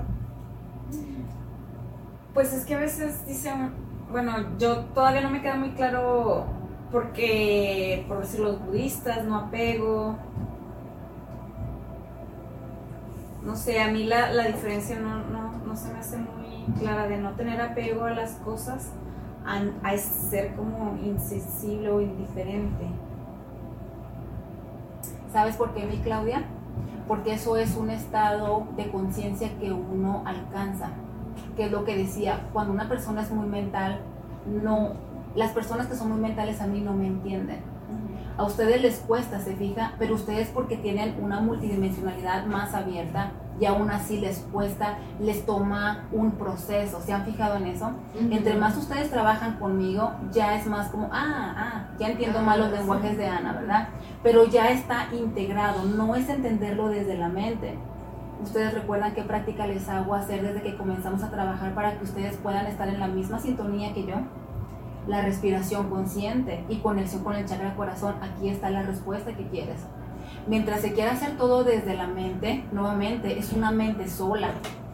Pues es que a veces dicen, bueno, yo todavía no me queda muy claro porque, por decir los budistas, no apego. No sé, a mí la, la diferencia no, no, no se me hace muy clara de no tener apego a las cosas a, a ser como insensible o indiferente. ¿Sabes por qué, mi Claudia? Porque eso es un estado de conciencia que uno alcanza, que es lo que decía, cuando una persona es muy mental, no, las personas que son muy mentales a mí no me entienden. A ustedes les cuesta, se fija, pero ustedes porque tienen una multidimensionalidad más abierta, y aún así les cuesta, les toma un proceso. ¿Se han fijado en eso? Uh-huh. Entre más ustedes trabajan conmigo, ya es más como, ah, ah, ya entiendo ah, más los sí. lenguajes de Ana, ¿verdad? Pero ya está integrado, no es entenderlo desde la mente. Ustedes recuerdan qué práctica les hago hacer desde que comenzamos a trabajar para que ustedes puedan estar en la misma sintonía que yo. La respiración consciente y conexión con el chakra corazón. Aquí está la respuesta que quieres. Mientras se quiera hacer todo desde la mente, nuevamente es una mente sola,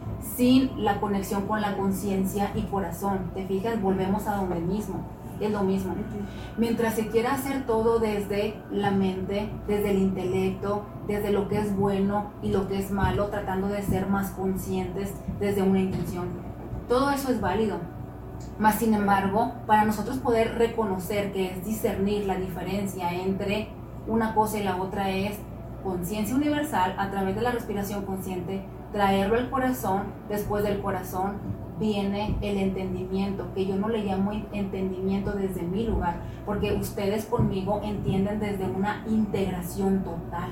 sin la conexión con la conciencia y corazón. ¿Te fijas? Volvemos a donde mismo. Es lo mismo. Mientras se quiera hacer todo desde la mente, desde el intelecto, desde lo que es bueno y lo que es malo, tratando de ser más conscientes desde una intención. Todo eso es válido. Más sin embargo, para nosotros poder reconocer, que es discernir la diferencia entre una cosa y la otra, es conciencia universal a través de la respiración consciente, traerlo al corazón, después del corazón viene el entendimiento, que yo no le llamo entendimiento desde mi lugar, porque ustedes conmigo entienden desde una integración total.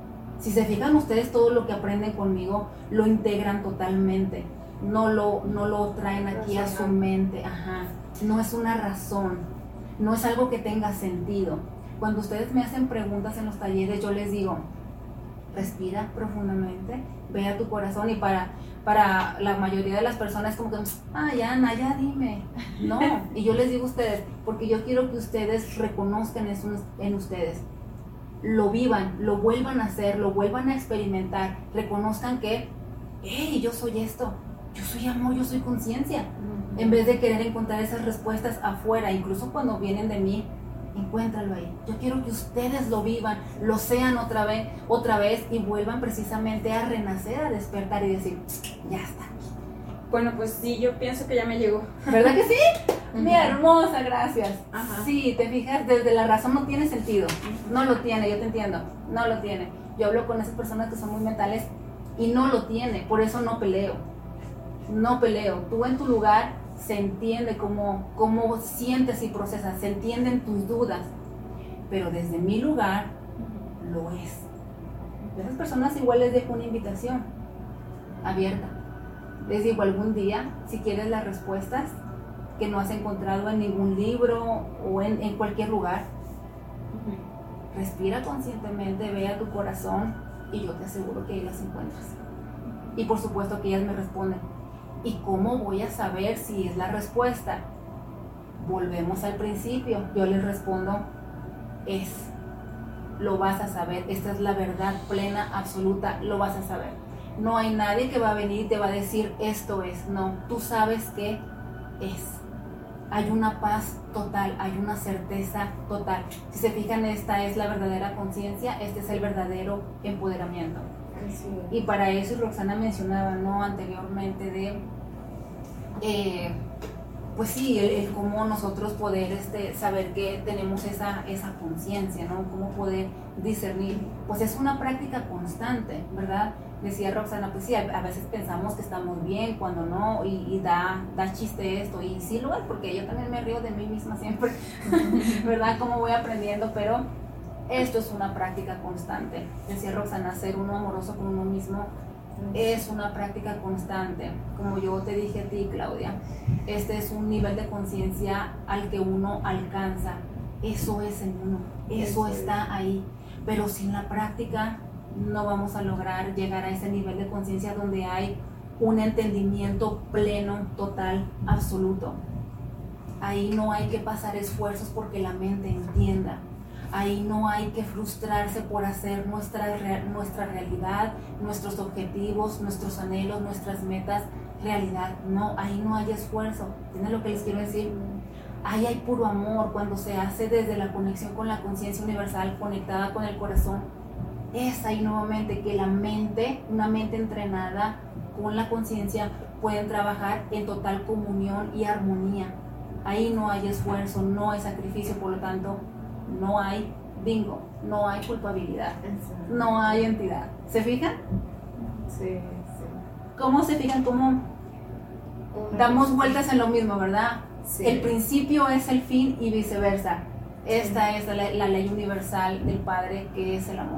Si se fijan ustedes, todo lo que aprenden conmigo lo integran totalmente, no lo, no lo traen aquí a su mente, ajá. No es una razón, no es algo que tenga sentido. Cuando ustedes me hacen preguntas en los talleres, yo les digo, respira profundamente, ve a tu corazón, y para, para la mayoría de las personas es como que, ay Ana, ya dime, no, y yo les digo a ustedes, porque yo quiero que ustedes reconozcan eso en ustedes, lo vivan, lo vuelvan a hacer, lo vuelvan a experimentar, reconozcan que, hey, yo soy esto, yo soy amor, yo soy conciencia, en vez de querer encontrar esas respuestas afuera, incluso cuando vienen de mí, encuéntralo ahí. Yo quiero que ustedes lo vivan, lo sean otra vez, otra vez y vuelvan precisamente a renacer, a despertar y decir, ya está. Bueno, pues sí, yo pienso que ya me llegó. ¿Verdad que sí? Uh-huh. Mi hermosa, gracias. Uh-huh. Sí, te fijas, desde la razón no tiene sentido. No lo tiene, yo te entiendo. No lo tiene. Yo hablo con esas personas que son muy mentales y no lo tiene, por eso no peleo. No peleo. Tú en tu lugar se entiende cómo, cómo sientes y procesas, se entienden tus dudas, pero desde mi lugar lo es. A esas personas igual les dejo una invitación abierta. Les digo, algún día, si quieres las respuestas que no has encontrado en ningún libro o en, en cualquier lugar, respira conscientemente, ve a tu corazón y yo te aseguro que ahí las encuentras. Y por supuesto que ellas me responden, ¿y cómo voy a saber si es la respuesta? Volvemos al principio. Yo les respondo, es. Lo vas a saber. Esta es la verdad plena, absoluta. Lo vas a saber. No hay nadie que va a venir y te va a decir, esto es. No, tú sabes que es. Hay una paz total, hay una certeza total. Si se fijan, esta es la verdadera conciencia, este es el verdadero empoderamiento. Sí. Y para eso Roxana mencionaba, ¿no? Anteriormente de, eh, pues sí, el, el cómo nosotros poder este, saber que tenemos esa, esa conciencia, ¿no? Cómo poder discernir. Pues es una práctica constante, ¿verdad? Decía Roxana, pues sí, a, a veces pensamos que estamos bien, cuando no, y, y da, da chiste esto, y sí lo es, porque yo también me río de mí misma siempre, ¿verdad? Cómo voy aprendiendo, pero esto es una práctica constante. Decía Roxana, ser uno amoroso con uno mismo es una práctica constante. Como yo te dije a ti, Claudia, este es un nivel de conciencia al que uno alcanza. Eso es en uno, eso está ahí. Pero sin la práctica no vamos a lograr llegar a ese nivel de conciencia donde hay un entendimiento pleno, total, absoluto. Ahí no hay que pasar esfuerzos porque la mente entienda. Ahí no hay que frustrarse por hacer nuestra, nuestra realidad, nuestros objetivos, nuestros anhelos, nuestras metas realidad. No, ahí no hay esfuerzo. ¿Entienden lo que les quiero decir? Ahí hay puro amor cuando se hace desde la conexión con la conciencia universal, conectada con el corazón. Es ahí nuevamente que la mente, una mente entrenada con la conciencia, pueden trabajar en total comunión y armonía. Ahí no hay esfuerzo, no hay sacrificio, por lo tanto, no hay bingo, no hay culpabilidad, no hay entidad. ¿Se fijan? Sí, sí. ¿Cómo se fijan? ¿Cómo damos vueltas en lo mismo, verdad? Sí. El principio es el fin y viceversa. Esta sí. es la, la ley universal del Padre, que es el amor.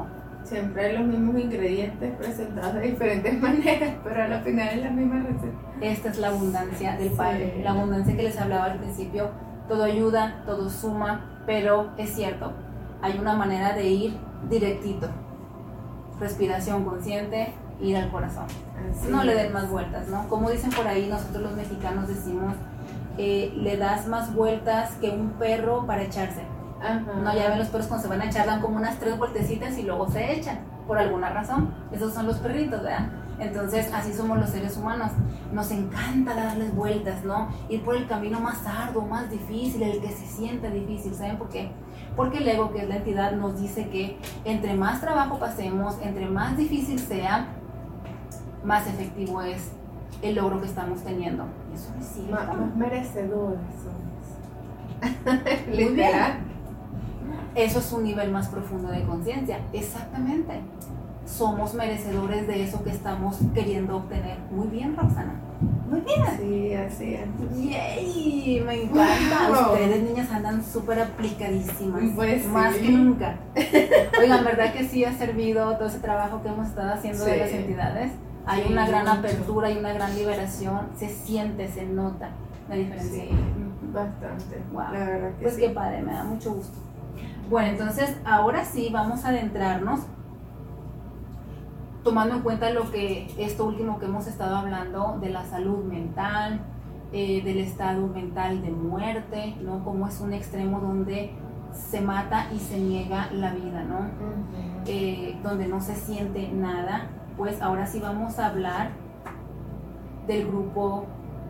Siempre hay los mismos ingredientes presentados de diferentes maneras, pero al final es la misma receta. Esta es la abundancia del Padre, Sí. la abundancia que les hablaba al principio. Todo ayuda, todo suma, pero es cierto, hay una manera de ir directito. Respiración consciente, ir al corazón. Así No le den es. más vueltas, ¿no? Como dicen por ahí, nosotros los mexicanos decimos, eh, le das más vueltas que un perro para echarse. Ajá. No, ya ven los perros cuando se van a echar, dan como unas tres vueltecitas y luego se echan, por alguna razón. Esos son los perritos, ¿verdad? Entonces, así somos los seres humanos. Nos encanta darles vueltas, ¿no? Ir por el camino más arduo, más difícil, el que se sienta difícil. ¿Saben por qué? Porque el ego, que es la entidad, nos dice que entre más trabajo pasemos, entre más difícil sea, más efectivo es el logro que estamos teniendo. Y eso no es cierto. Más, más merecedores somos. Muy Literal. Eso es un nivel más profundo de conciencia. Exactamente. Somos merecedores de eso que estamos queriendo obtener. Muy bien, Roxana. Muy bien. Sí, así es. ¡Yay! Me encanta. Wow. Ustedes, niñas, andan súper aplicadísimas. Pues Más sí. que nunca. Oigan, ¿verdad que sí ha servido todo ese trabajo que hemos estado haciendo de Sí. las entidades? Hay Sí, una gran mucho. apertura y una gran liberación. Se siente, se nota la diferencia. Sí, Ujú. bastante. Wow. La verdad que Pues sí. qué padre, me da mucho gusto. Bueno, entonces ahora sí vamos a adentrarnos, tomando en cuenta lo que esto último que hemos estado hablando de la salud mental, eh, del estado mental de muerte, ¿no? Como es un extremo donde se mata y se niega la vida, ¿no? Ujú. Eh, donde no se siente nada. Pues ahora sí vamos a hablar del grupo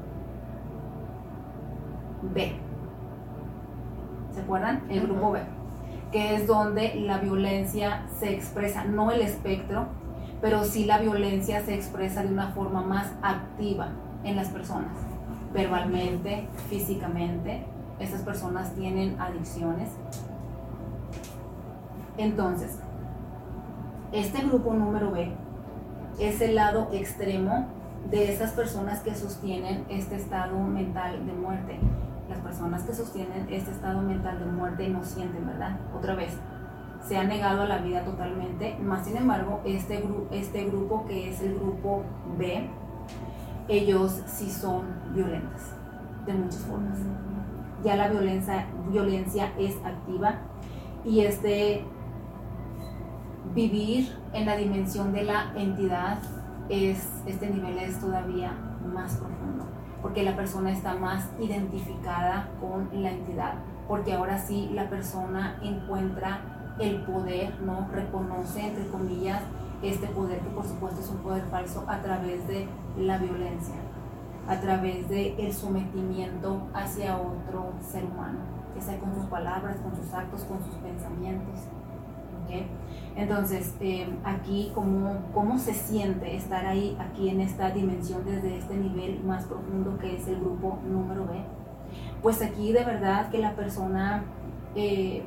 B. ¿Se acuerdan? El Ujú. grupo B, que es donde la violencia se expresa, no el espectro, pero sí la violencia se expresa de una forma más activa en las personas, verbalmente, físicamente. Estas personas tienen adicciones. Entonces, este grupo número B es el lado extremo de esas personas que sostienen este estado mental de muerte. Las personas que sostienen este estado mental de muerte no sienten, ¿verdad? Otra vez, se ha negado a la vida totalmente, más sin embargo, este, gru este grupo que es el grupo B, ellos sí son violentas, de muchas formas. Ya la violencia, violencia es activa y este vivir en la dimensión de la entidad, es, este nivel es todavía más profundo, porque la persona está más identificada con la entidad, porque ahora sí la persona encuentra el poder, ¿no? Reconoce, entre comillas, este poder que por supuesto es un poder falso a través de la violencia, a través del el sometimiento hacia otro ser humano, que sea con sus palabras, con sus actos, con sus pensamientos. ¿Okay? Entonces, eh, aquí, ¿cómo, ¿cómo se siente estar ahí, aquí en esta dimensión, desde este nivel más profundo que es el grupo número B? Pues aquí de verdad que la persona eh,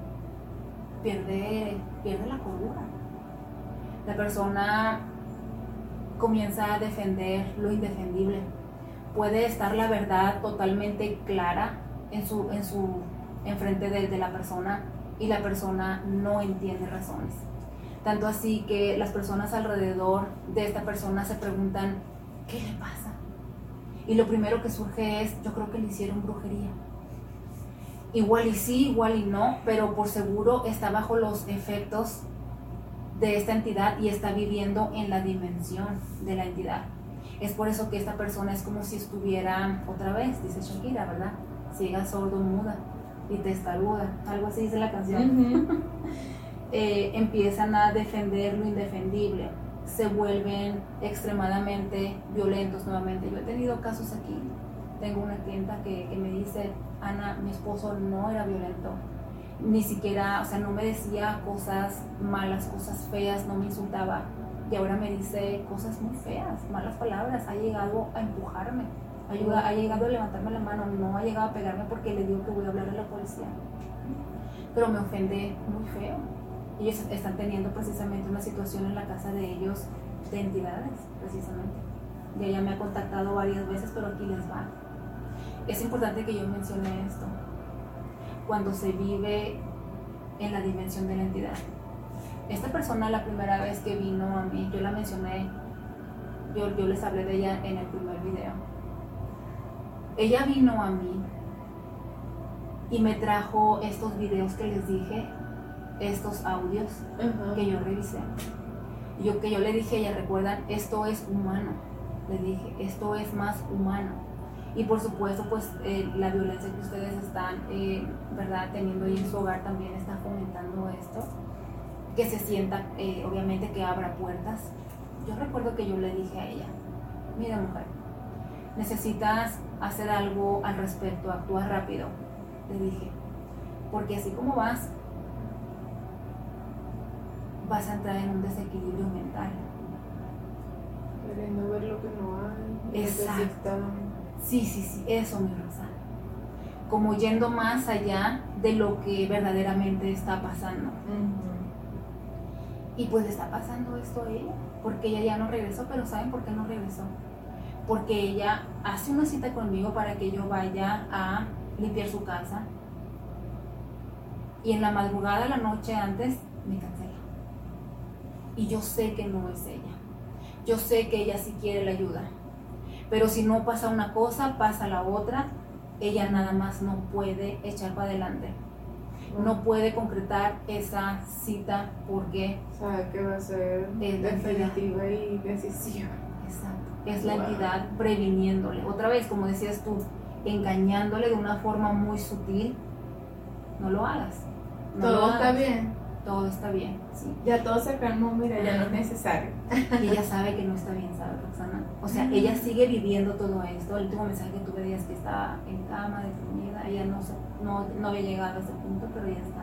pierde, pierde la cordura. La persona comienza a defender lo indefendible. Puede estar la verdad totalmente clara en su, en su, enfrente de, de la persona, y la persona no entiende razones. Tanto así que las personas alrededor de esta persona se preguntan, ¿qué le pasa? Y lo primero que surge es, yo creo que le hicieron brujería. Igual y sí, igual y no, pero por seguro está bajo los efectos de esta entidad y está viviendo en la dimensión de la entidad. Es por eso que esta persona es como si estuviera, otra vez, dice Shakira, ¿verdad? Ciega, sordo, muda y testaruda, algo así dice la canción. Ujú. eh, empiezan a defender lo indefendible, se vuelven extremadamente violentos nuevamente. Yo he tenido casos aquí, tengo una clienta que, que me dice, Ana, mi esposo no era violento, ni siquiera, o sea, no me decía cosas malas, cosas feas, no me insultaba, y ahora me dice cosas muy feas, malas palabras, ha llegado a empujarme, ayuda, ha llegado a levantarme la mano, no ha llegado a pegarme porque le digo que voy a hablar a la policía, pero me ofende muy feo. Ellos están teniendo precisamente una situación en la casa de ellos de entidades, precisamente, y ella me ha contactado varias veces, pero aquí les va. Es importante que yo mencione esto. Cuando se vive en la dimensión de la entidad, Esta persona la primera vez que vino a mí, yo la mencioné, yo, yo les hablé de ella en el primer video. Ella vino a mí y me trajo estos videos que les dije, estos audios uh-huh. que yo revisé. Yo, que yo le dije a ella, recuerdan, esto es humano. Le dije, esto es más humano. Y por supuesto, pues eh, la violencia que ustedes están, eh, ¿verdad?, teniendo ahí en su hogar también está fomentando esto. Que se sienta, eh, obviamente, que abra puertas. Yo recuerdo que yo le dije a ella, mira mujer, necesitas hacer algo al respecto, actuar rápido. Le dije, porque así como vas, vas a entrar en un desequilibrio mental. Queriendo ver lo que no hay. Exacto. Sí, sí, sí, eso, mi Rosa. Como yendo más allá de lo que verdaderamente está pasando. Uh-huh. Y pues le está pasando esto a ella, porque ella ya no regresó, pero ¿saben por qué no regresó? Porque ella hace una cita conmigo para que yo vaya a limpiar su casa. Y en la madrugada, la noche antes, me cancela. Y yo sé que no es ella. Yo sé que ella sí quiere la ayuda. Pero si no pasa una cosa, pasa la otra. Ella nada más no puede echar para adelante. No puede concretar esa cita porque sabe que va a ser definitiva y decisiva. Exacto. Es la entidad previniéndole. Otra vez, como decías tú, engañándole de una forma muy sutil. No lo hagas. No todo lo hagas. Está bien. Todo está bien, sí. Ya todo se calmó, mira, ya no es necesario. Y ella sabe que no está bien, ¿sabes, Roxana? O sea, mm. ella sigue viviendo todo esto. El último mensaje que tú veías que estaba en cama, deprimida, ella no, no, no había llegado a ese punto, pero ya está.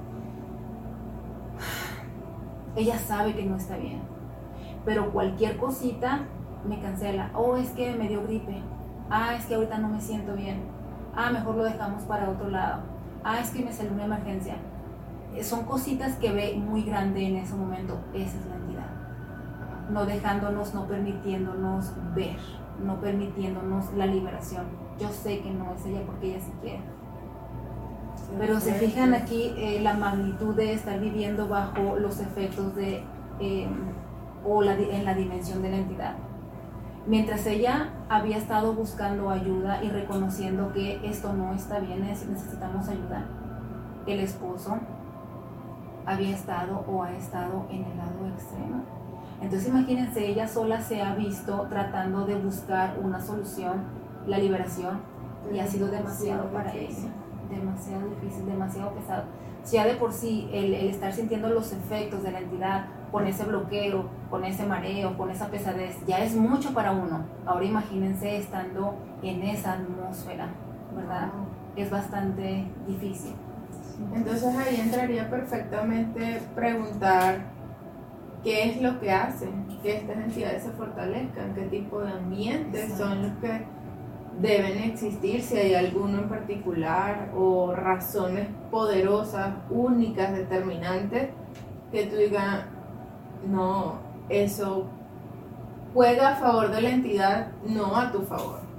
Ella sabe que no está bien. Pero cualquier cosita me cancela. Oh, es que me dio gripe. Ah, es que ahorita no me siento bien. Ah, mejor lo dejamos para otro lado. Ah, es que me salió una emergencia. Son cositas que ve muy grande en ese momento. Esa es la entidad. No dejándonos, no permitiéndonos ver, no permitiéndonos la liberación. Yo sé que no es ella porque ella sí quiere. Pero se fijan aquí eh, la magnitud de estar viviendo bajo los efectos de eh, o la, en la dimensión de la entidad. Mientras ella había estado buscando ayuda y reconociendo que esto no está bien, necesitamos ayuda, el esposo había estado o ha estado en el lado extremo. Entonces imagínense, ella sola se ha visto tratando de buscar una solución, la liberación, y ha sido demasiado para ella, demasiado difícil, demasiado pesado. Si ya de por sí el, el estar sintiendo los efectos de la entidad, con ese bloqueo, con ese mareo, con esa pesadez, ya es mucho para uno. Ahora imagínense estando en esa atmósfera, ¿verdad? Es bastante difícil. Entonces ahí entraría perfectamente preguntar qué es lo que hace que estas entidades se fortalezcan, qué tipo de ambientes Exacto. son los que deben existir, si hay alguno en particular o razones poderosas, únicas, determinantes, que tú digas, no, eso juega a favor de la entidad, no a tu favor.